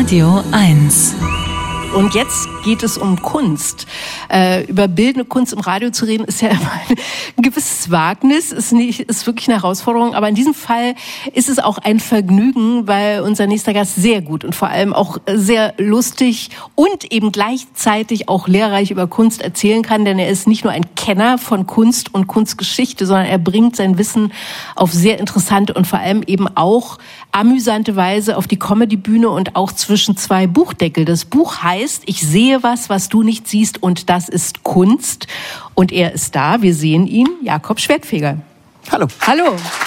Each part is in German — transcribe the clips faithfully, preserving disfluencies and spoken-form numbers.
Radio eins. Und jetzt geht es um Kunst. Äh, über bildende Kunst im Radio zu reden, ist ja immer ein gewisses Wagnis, ist, nicht, ist wirklich eine Herausforderung. Aber in diesem Fall ist es auch ein Vergnügen, weil unser nächster Gast sehr gut und vor allem auch sehr lustig und eben gleichzeitig auch lehrreich über Kunst erzählen kann. Denn er ist nicht nur ein Kenner von Kunst und Kunstgeschichte, sondern er bringt sein Wissen auf sehr interessante und vor allem eben auch amüsante Weise auf die Comedy-Bühne und auch zwischen zwei Buchdeckel. Das Buch heißt Ich sehe was, was du nicht siehst, und das ist Kunst. Und er ist da, wir sehen ihn, Jakob Schwertfeger. Hallo. Hallo.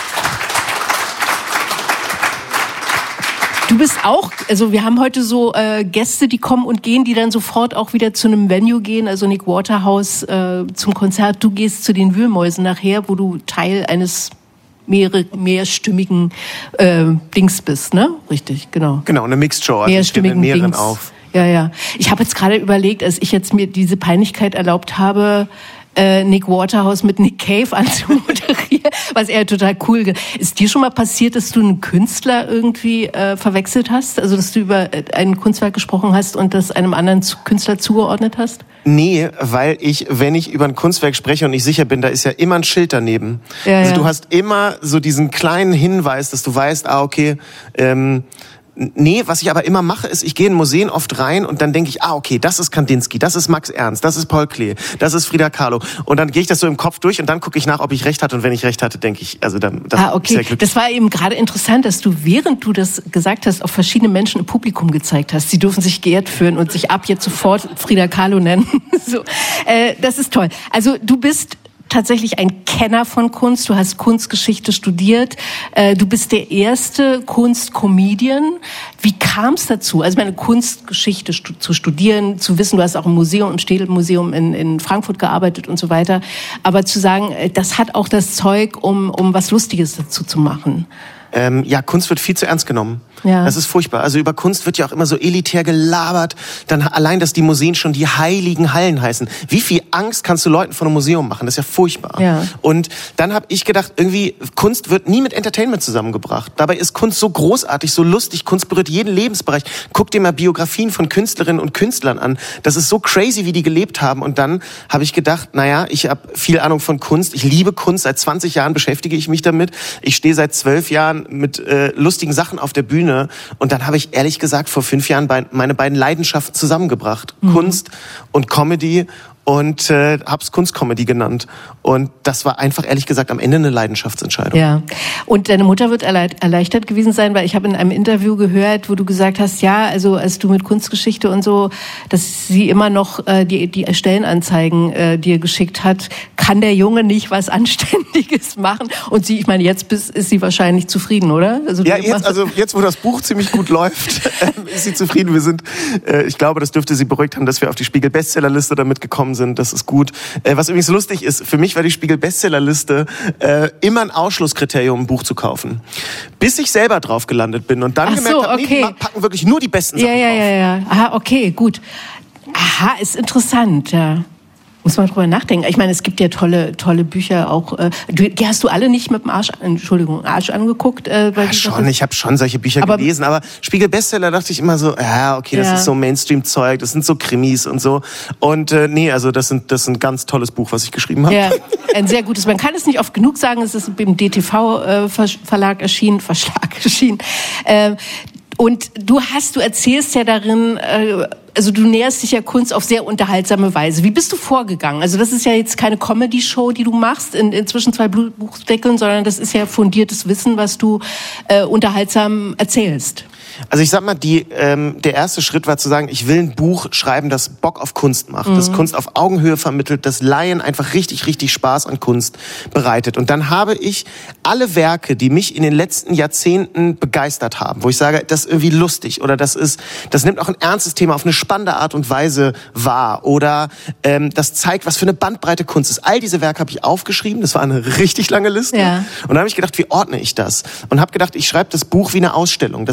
Du bist auch, also wir haben heute so äh, Gäste, die kommen und gehen, die dann sofort auch wieder zu einem Venue gehen, also Nick Waterhouse äh, zum Konzert. Du gehst zu den Wühlmäusen nachher, wo du Teil eines mehrere, mehrstimmigen äh, Dings bist, ne? Richtig, genau. Genau, eine Mixed Show. Also mehrstimmigen ich mehreren Dings. auf. Ja, ja. Ich habe jetzt gerade überlegt, als ich jetzt mir diese Peinlichkeit erlaubt habe, äh, Nick Waterhouse mit Nick Cave anzumoderieren, was er total cool ge- Ist dir schon mal passiert, dass du einen Künstler irgendwie äh, verwechselt hast? Also, dass du über ein Kunstwerk gesprochen hast und das einem anderen Künstler zugeordnet hast? Nee, weil ich, wenn ich über ein Kunstwerk spreche und nicht sicher bin, da ist ja immer ein Schild daneben. Ja, also ja. du hast immer so diesen kleinen Hinweis, dass du weißt, ah, okay, ähm, nee, was ich aber immer mache, ist, ich gehe in Museen oft rein und dann denke ich, ah, okay, das ist Kandinsky, das ist Max Ernst, das ist Paul Klee, das ist Frida Kahlo. Und dann gehe ich das so im Kopf durch und dann gucke ich nach, ob ich recht hatte. Und wenn ich recht hatte, denke ich, also dann, das ah, okay. Sehr glücklich. Das war eben gerade interessant, dass du, während du das gesagt hast, auf verschiedene Menschen im Publikum gezeigt hast. Sie dürfen sich geehrt fühlen und sich ab jetzt sofort Frida Kahlo nennen. so, äh, das ist toll. Also du bist tatsächlich ein Kenner von Kunst. Du hast Kunstgeschichte studiert. Du bist der erste Kunstcomedian. Wie kam es dazu? Also meine Kunstgeschichte zu studieren, zu wissen, du hast auch im Museum, im Städel-Museum in, in Frankfurt gearbeitet und so weiter. Aber zu sagen, das hat auch das Zeug, um, um was Lustiges dazu zu machen. Ähm, ja, Kunst wird viel zu ernst genommen. Ja. Das ist furchtbar. Also über Kunst wird ja auch immer so elitär gelabert. Dann allein, dass die Museen schon die heiligen Hallen heißen. Wie viel Angst kannst du Leuten von einem Museum machen? Das ist ja furchtbar. Ja. Und dann habe ich gedacht, irgendwie, Kunst wird nie mit Entertainment zusammengebracht. Dabei ist Kunst so großartig, so lustig. Kunst berührt jeden Lebensbereich. Guck dir mal Biografien von Künstlerinnen und Künstlern an. Das ist so crazy, wie die gelebt haben. Und dann habe ich gedacht, naja, ich habe viel Ahnung von Kunst. Ich liebe Kunst. Seit zwanzig Jahren beschäftige ich mich damit. Ich stehe seit zwölf Jahren mit äh, lustigen Sachen auf der Bühne. Und dann habe ich ehrlich gesagt vor fünf Jahren bei, meine beiden Leidenschaften zusammengebracht. Mhm. Kunst und Comedy. Und äh, hab's Kunstcomedy genannt. Und das war einfach, ehrlich gesagt, am Ende eine Leidenschaftsentscheidung. Ja. Und deine Mutter wird erleichtert gewesen sein, weil ich habe in einem Interview gehört, wo du gesagt hast, ja, also als du mit Kunstgeschichte und so, dass sie immer noch äh, die, die Stellenanzeigen äh, dir geschickt hat, kann der Junge nicht was Anständiges machen? Und sie, ich meine, jetzt bist, ist sie wahrscheinlich zufrieden, oder? Also ja, jetzt, also jetzt, wo das Buch ziemlich gut läuft, ist sie zufrieden. Wir sind, äh, ich glaube, das dürfte sie beruhigt haben, dass wir auf die Spiegel-Bestsellerliste damit gekommen sind. Das ist gut. Äh, was übrigens lustig ist, für mich war die Spiegel-Bestsellerliste äh, immer ein Ausschlusskriterium, ein Buch zu kaufen. Bis ich selber drauf gelandet bin und dann Ach gemerkt so, habe, okay. nee, die packen wirklich nur die besten Sachen ja, ja, drauf. Ja, ja, ja. Aha, okay, gut. Aha, ist interessant, ja. Muss man drüber nachdenken. Ich meine, es gibt ja tolle, tolle Bücher auch. Äh, die hast du alle nicht mit dem Arsch, Entschuldigung, Arsch angeguckt? Äh, weil ja, schon, ich habe schon solche Bücher aber gelesen, aber Spiegel-Bestseller dachte ich immer so, ja, okay, das ja. ist so Mainstream-Zeug, das sind so Krimis und so. Und äh, nee, also das sind das ist ein ganz tolles Buch, was ich geschrieben habe. Ja, ein sehr gutes. Man kann es nicht oft genug sagen, es ist im D T V-Verlag erschienen, Verschlag erschienen. Äh, und du hast, du erzählst ja darin, äh, also du näherst dich ja Kunst auf sehr unterhaltsame Weise. Wie bist du vorgegangen? Also das ist ja jetzt keine Comedy-Show, die du machst in, in zwischen zwei Buchdeckeln, sondern das ist ja fundiertes Wissen, was du äh, unterhaltsam erzählst. Also ich sag mal, die, ähm, der erste Schritt war zu sagen, ich will ein Buch schreiben, das Bock auf Kunst macht, mhm. das Kunst auf Augenhöhe vermittelt, das Laien einfach richtig, richtig Spaß an Kunst bereitet. Und dann habe ich alle Werke, die mich in den letzten Jahrzehnten begeistert haben, wo ich sage, das ist irgendwie lustig oder das ist, das nimmt auch ein ernstes Thema auf eine spannende Art und Weise wahr oder ähm, das zeigt, was für eine Bandbreite Kunst ist. All diese Werke habe ich aufgeschrieben, das war eine richtig lange Liste. Ja. Und dann habe ich gedacht, wie ordne ich das? Und habe gedacht, ich schreibe das Buch wie eine Ausstellung. Das heißt, jeder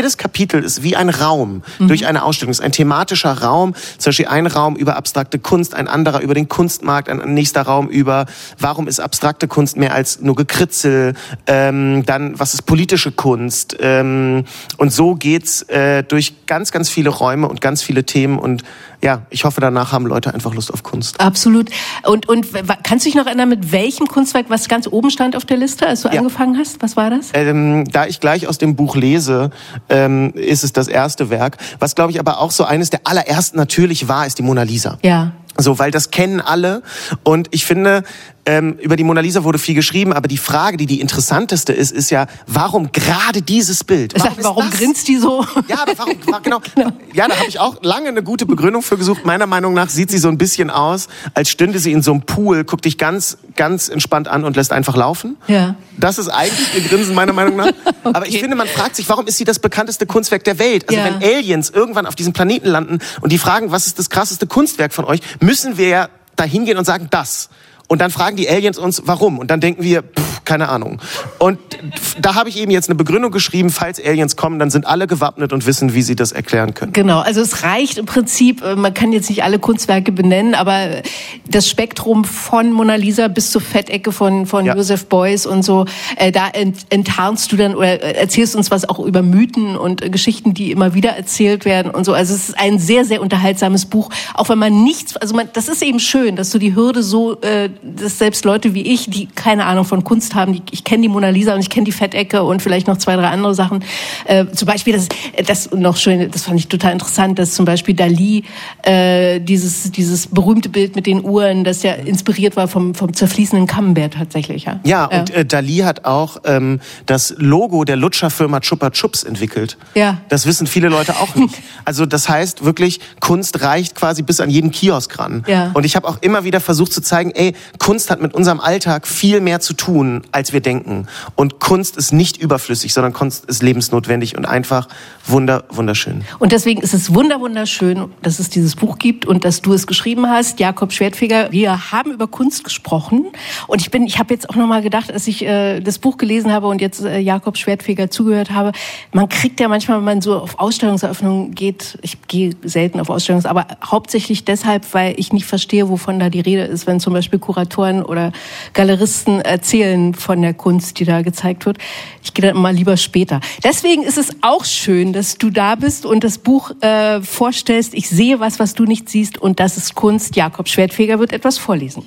jedes Kapitel ist wie ein Raum mhm. durch eine Ausstellung. Es ist ein thematischer Raum, zum Beispiel ein Raum über abstrakte Kunst, ein anderer über den Kunstmarkt, ein nächster Raum über, warum ist abstrakte Kunst mehr als nur Gekritzel, ähm, dann, was ist politische Kunst, ähm, und so geht's äh, durch ganz, ganz viele Räume und ganz viele Themen und ja, ich hoffe, danach haben Leute einfach Lust auf Kunst. Absolut. Und, und kannst du dich noch erinnern, mit welchem Kunstwerk, was ganz oben stand auf der Liste, als du ja. angefangen hast? Was war das? Ähm, da ich gleich aus dem Buch lese, ähm, ist es das erste Werk. Was, glaube ich, aber auch so eines der allerersten natürlich war, ist die Mona Lisa. Ja. So, weil das kennen alle. Und ich finde, ähm, über die Mona Lisa wurde viel geschrieben, aber die Frage, die die interessanteste ist, ist ja, warum gerade dieses Bild? Warum, sag, warum grinst die so? Ja, aber warum, genau. Ja, da habe ich auch lange eine gute Begründung für gesucht. Meiner Meinung nach sieht sie so ein bisschen aus, als stünde sie in so einem Pool, guckt dich ganz, ganz entspannt an und lässt einfach laufen. Ja. Das ist eigentlich ihr Grinsen, meiner Meinung nach. Okay. Aber ich finde, man fragt sich, warum ist sie das bekannteste Kunstwerk der Welt? Also ja. wenn Aliens irgendwann auf diesem Planeten landen und die fragen, was ist das krasseste Kunstwerk von euch, müssen wir ja da hingehen und sagen, das. Und dann fragen die Aliens uns, warum? Und dann denken wir, pff, keine Ahnung. Und da habe ich eben jetzt eine Begründung geschrieben, falls Aliens kommen, dann sind alle gewappnet und wissen, wie sie das erklären können. Genau, also es reicht im Prinzip, man kann jetzt nicht alle Kunstwerke benennen, aber das Spektrum von Mona Lisa bis zur Fettecke von, von ja. Joseph Beuys und so, äh, da ent, enttarnst du dann oder erzählst uns was auch über Mythen und äh, Geschichten, die immer wieder erzählt werden und so. Also es ist ein sehr, sehr unterhaltsames Buch, auch wenn man nichts, also man, das ist eben schön, dass du die Hürde so, äh, dass selbst Leute wie ich, die keine Ahnung von Kunst haben, die, ich kenne die Mona Lisa und ich kenne die Fettecke und vielleicht noch zwei, drei andere Sachen. Äh, zum Beispiel, das, das noch schön, das fand ich total interessant, dass zum Beispiel Dali, äh, dieses, dieses berühmte Bild mit den Uhren, das ja inspiriert war vom, vom zerfließenden Camembert tatsächlich. Ja, ja und äh, Dali hat auch ähm, das Logo der Lutscherfirma Chupa Chups entwickelt. Ja. Das wissen viele Leute auch nicht. Also das heißt wirklich, Kunst reicht quasi bis an jeden Kiosk ran. Ja. Und ich habe auch immer wieder versucht zu zeigen, ey, Kunst hat mit unserem Alltag viel mehr zu tun, als wir denken. Und Kunst ist nicht überflüssig, sondern Kunst ist lebensnotwendig und einfach wunder, wunderschön. Und deswegen ist es wunder, wunderschön, dass es dieses Buch gibt und dass du es geschrieben hast, Jakob Schwertfeger. Wir haben über Kunst gesprochen und ich bin, ich habe jetzt auch noch mal gedacht, als ich äh, das Buch gelesen habe und jetzt äh, Jakob Schwertfeger zugehört habe, man kriegt ja manchmal, wenn man so auf Ausstellungseröffnungen geht, ich gehe selten auf Ausstellungen, aber hauptsächlich deshalb, weil ich nicht verstehe, wovon da die Rede ist, wenn zum Beispiel Kuratoren oder Galeristen erzählen von der Kunst, die da gezeigt wird. Ich gehe dann immer lieber später. Deswegen ist es auch schön, dass du da bist und das Buch äh, vorstellst. Ich sehe was, was du nicht siehst und das ist Kunst. Jakob Schwertfeger wird etwas vorlesen.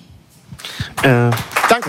Äh, danke.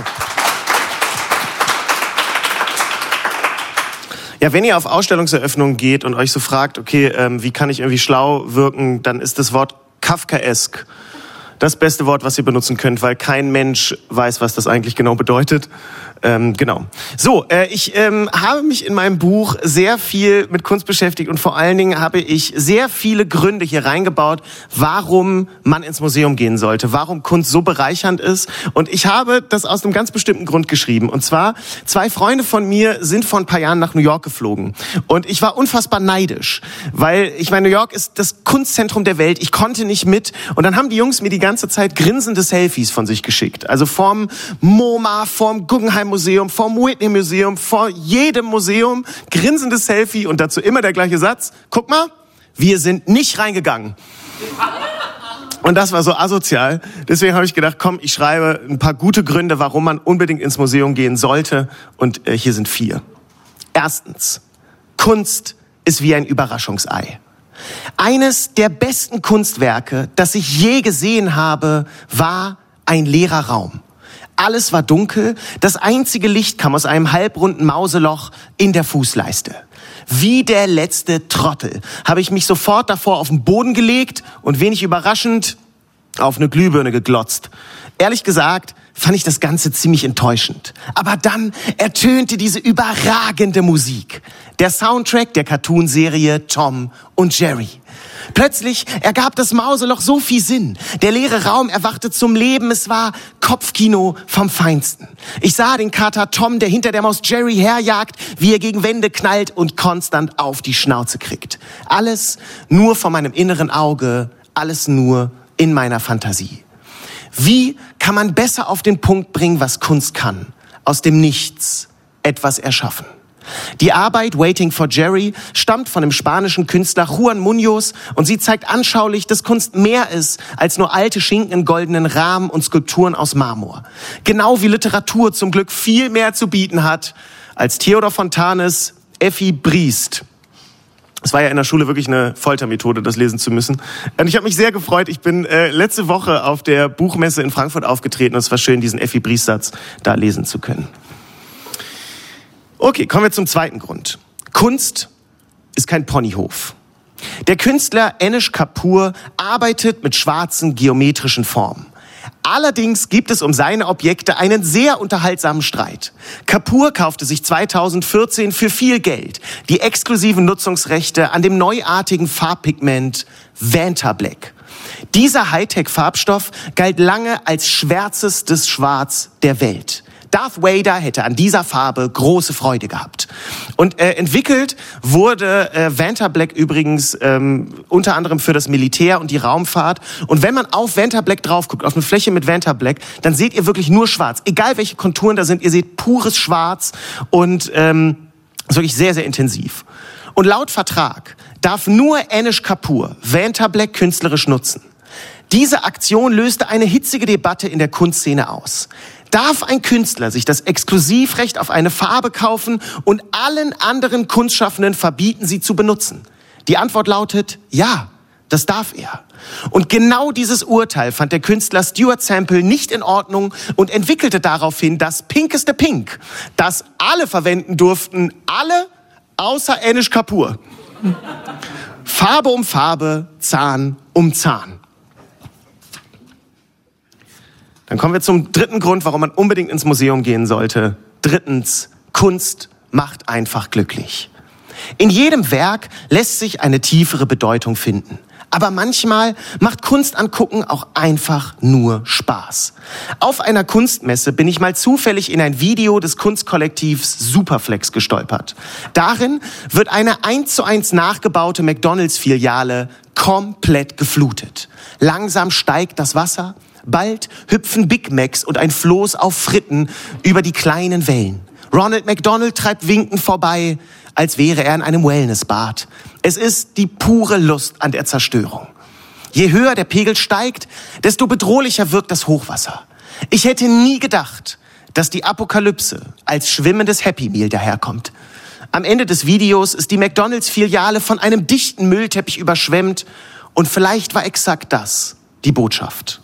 Ja, wenn ihr auf Ausstellungseröffnungen geht und euch so fragt, okay, ähm, wie kann ich irgendwie schlau wirken, dann ist das Wort Kafkaesk das beste Wort, was ihr benutzen könnt, weil kein Mensch weiß, was das eigentlich genau bedeutet. Ähm, genau. So, äh, ich ähm, habe mich in meinem Buch sehr viel mit Kunst beschäftigt und vor allen Dingen habe ich sehr viele Gründe hier reingebaut, warum man ins Museum gehen sollte, warum Kunst so bereichernd ist. Und ich habe das aus einem ganz bestimmten Grund geschrieben. Und zwar, zwei Freunde von mir sind vor ein paar Jahren nach New York geflogen. Und ich war unfassbar neidisch, weil ich meine, New York ist das Kunstzentrum der Welt. Ich konnte nicht mit. Und dann haben die Jungs mir die ganze Zeit grinsende Selfies von sich geschickt. Also vorm MoMA, vorm Guggenheim Museum, vom Whitney Museum, vor jedem Museum, grinsendes Selfie und dazu immer der gleiche Satz. Guck mal, wir sind nicht reingegangen. Und das war so asozial. Deswegen habe ich gedacht, komm, ich schreibe ein paar gute Gründe, warum man unbedingt ins Museum gehen sollte. Und äh, hier sind vier. Erstens, Kunst ist wie ein Überraschungsei. Eines der besten Kunstwerke, das ich je gesehen habe, war ein leerer Raum. Alles war dunkel, das einzige Licht kam aus einem halbrunden Mauseloch in der Fußleiste. Wie der letzte Trottel habe ich mich sofort davor auf den Boden gelegt und wenig überraschend auf eine Glühbirne geglotzt. Ehrlich gesagt fand ich das Ganze ziemlich enttäuschend. Aber dann ertönte diese überragende Musik. Der Soundtrack der Cartoonserie Tom und Jerry. Plötzlich ergab das Mauseloch so viel Sinn. Der leere Raum erwachte zum Leben. Es war Kopfkino vom Feinsten. Ich sah den Kater Tom, der hinter der Maus Jerry herjagt, wie er gegen Wände knallt und konstant auf die Schnauze kriegt. Alles nur vor meinem inneren Auge, alles nur in meiner Fantasie. Wie kann man besser auf den Punkt bringen, was Kunst kann? Aus dem Nichts etwas erschaffen. Die Arbeit Waiting for Jerry stammt von dem spanischen Künstler Juan Muñoz und sie zeigt anschaulich, dass Kunst mehr ist als nur alte Schinken in goldenen Rahmen und Skulpturen aus Marmor. Genau wie Literatur zum Glück viel mehr zu bieten hat als Theodor Fontanes Effi Briest. Es war ja in der Schule wirklich eine Foltermethode, das lesen zu müssen. Und ich habe mich sehr gefreut. Ich bin äh, letzte Woche auf der Buchmesse in Frankfurt aufgetreten und es war schön, diesen Effi Briest-Satz da lesen zu können. Okay, kommen wir zum zweiten Grund. Kunst ist kein Ponyhof. Der Künstler Anish Kapoor arbeitet mit schwarzen geometrischen Formen. Allerdings gibt es um seine Objekte einen sehr unterhaltsamen Streit. Kapoor kaufte sich zweitausendvierzehn für viel Geld die exklusiven Nutzungsrechte an dem neuartigen Farbpigment Vantablack. Dieser Hightech-Farbstoff galt lange als schwärzestes Schwarz der Welt. Darth Vader hätte an dieser Farbe große Freude gehabt. Und äh, entwickelt wurde äh, Vantablack übrigens ähm, unter anderem für das Militär und die Raumfahrt. Und wenn man auf Vantablack drauf guckt, auf eine Fläche mit Vantablack, dann seht ihr wirklich nur schwarz. Egal welche Konturen da sind, ihr seht pures Schwarz und ähm, ist wirklich sehr, sehr intensiv. Und laut Vertrag darf nur Anish Kapoor Vantablack künstlerisch nutzen. Diese Aktion löste eine hitzige Debatte in der Kunstszene aus. Darf ein Künstler sich das Exklusivrecht auf eine Farbe kaufen und allen anderen Kunstschaffenden verbieten, sie zu benutzen? Die Antwort lautet, ja, das darf er. Und genau dieses Urteil fand der Künstler Stuart Sample nicht in Ordnung und entwickelte daraufhin das pinkeste Pink, das alle verwenden durften, alle außer Anish Kapoor. Farbe um Farbe, Zahn um Zahn. Dann kommen wir zum dritten Grund, warum man unbedingt ins Museum gehen sollte. Drittens, Kunst macht einfach glücklich. In jedem Werk lässt sich eine tiefere Bedeutung finden. Aber manchmal macht Kunst angucken auch einfach nur Spaß. Auf einer Kunstmesse bin ich mal zufällig in ein Video des Kunstkollektivs Superflex gestolpert. Darin wird eine eins zu eins nachgebaute McDonalds-Filiale komplett geflutet. Langsam steigt das Wasser. Bald hüpfen Big Macs und ein Floß auf Fritten über die kleinen Wellen. Ronald McDonald treibt winkend vorbei, als wäre er in einem Wellnessbad. Es ist die pure Lust an der Zerstörung. Je höher der Pegel steigt, desto bedrohlicher wirkt das Hochwasser. Ich hätte nie gedacht, dass die Apokalypse als schwimmendes Happy Meal daherkommt. Am Ende des Videos ist die McDonalds-Filiale von einem dichten Müllteppich überschwemmt und vielleicht war exakt das die Botschaft.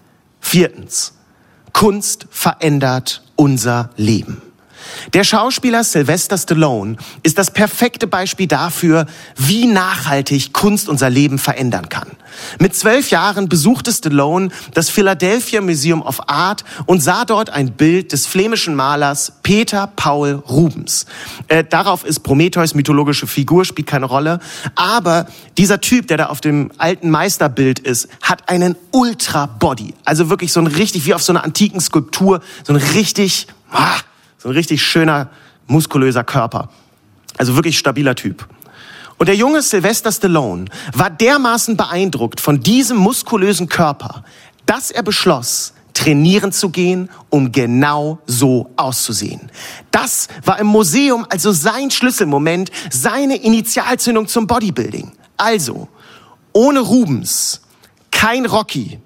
Viertens. Kunst verändert unser Leben. Der Schauspieler Sylvester Stallone ist das perfekte Beispiel dafür, wie nachhaltig Kunst unser Leben verändern kann. Mit zwölf Jahren besuchte Stallone das Philadelphia Museum of Art und sah dort ein Bild des flämischen Malers Peter Paul Rubens. Äh, darauf ist Prometheus mythologische Figur, spielt keine Rolle. Aber dieser Typ, der da auf dem alten Meisterbild ist, hat einen Ultra-Body. Also wirklich so ein richtig, wie auf so einer antiken Skulptur, so ein richtig... Ah, So ein richtig schöner, muskulöser Körper. Also wirklich stabiler Typ. Und der junge Sylvester Stallone war dermaßen beeindruckt von diesem muskulösen Körper, dass er beschloss, trainieren zu gehen, um genau so auszusehen. Das war im Museum also sein Schlüsselmoment, seine Initialzündung zum Bodybuilding. Also, ohne Rubens, kein Rocky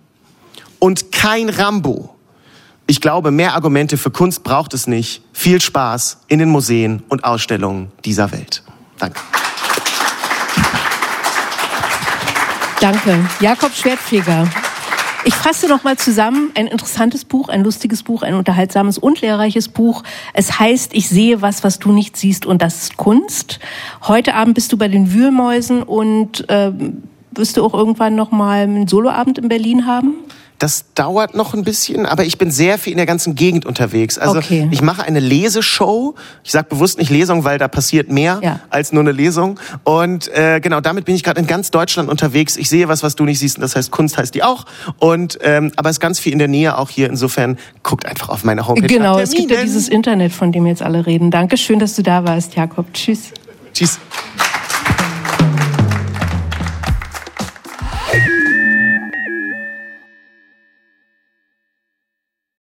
und kein Rambo. Ich glaube, mehr Argumente für Kunst braucht es nicht. Viel Spaß in den Museen und Ausstellungen dieser Welt. Danke. Danke. Jakob Schwertfeger. Ich fasse noch mal zusammen. Ein interessantes Buch, ein lustiges Buch, ein unterhaltsames und lehrreiches Buch. Es heißt, ich sehe was, was du nicht siehst, und das ist Kunst. Heute Abend bist du bei den Wühlmäusen und äh, wirst du auch irgendwann noch mal einen Soloabend in Berlin haben? Das dauert noch ein bisschen, aber ich bin sehr viel in der ganzen Gegend unterwegs. Also okay. Ich mache eine Leseshow. Ich sage bewusst nicht Lesung, weil da passiert mehr ja. als nur eine Lesung. Und äh, genau, damit bin ich gerade in ganz Deutschland unterwegs. Ich sehe was, was du nicht siehst. Und das heißt, Kunst heißt die auch. Und ähm, aber es ist ganz viel in der Nähe auch hier. Insofern guckt einfach auf meine Homepage. Genau, es gibt ja dieses Internet, von dem jetzt alle reden. Dankeschön, dass du da warst, Jakob. Tschüss. Tschüss.